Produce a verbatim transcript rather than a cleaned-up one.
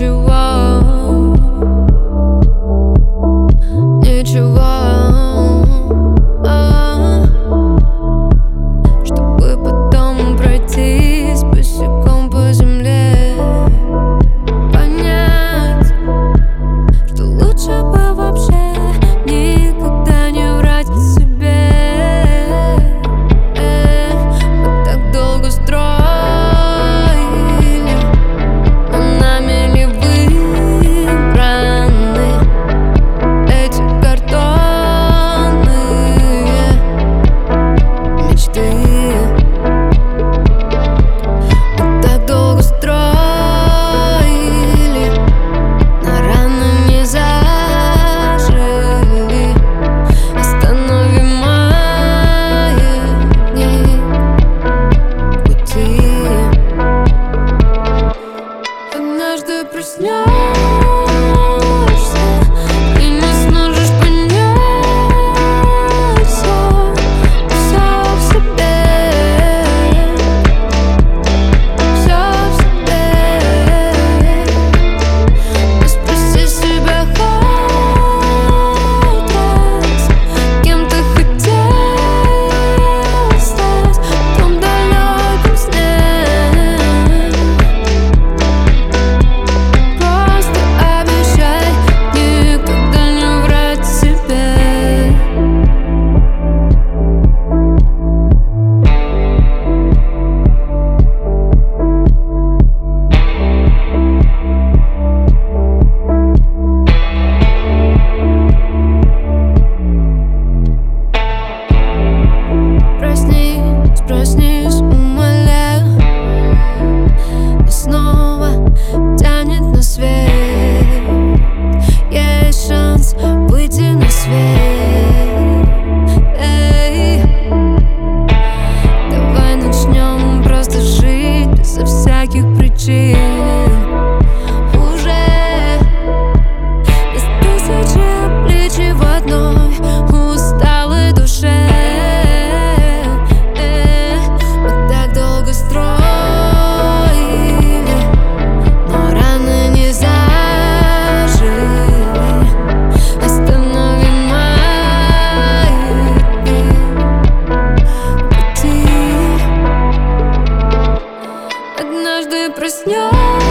ничего, ничего, а, чтобы потом пройтись босиком по земле, понять, что лучше бы вообще никогда не врать себе. э, Мы так долго строили, но нами ли выбраны эти картонные мечты? Мы так долго строили, но раны не зажили. Остановим маятник пути. Однажды проснешься и не сможешь понять всё, всё в себе, всё в себе. Но спроси себя хоть раз, кем ты хотел стать в том далеком сне. Просто обещай никогда не врать себе. Проснись, проснись, умоляю. И снова тянет на свет. Есть шанс выйти на свет. Эй, давай начнем просто жить безо всяких причин. Уже без тысячи обличий в одной усталой душе. Э, Мы так долго строили, но раны не зажили. Остановим маятник пути. Однажды проснешься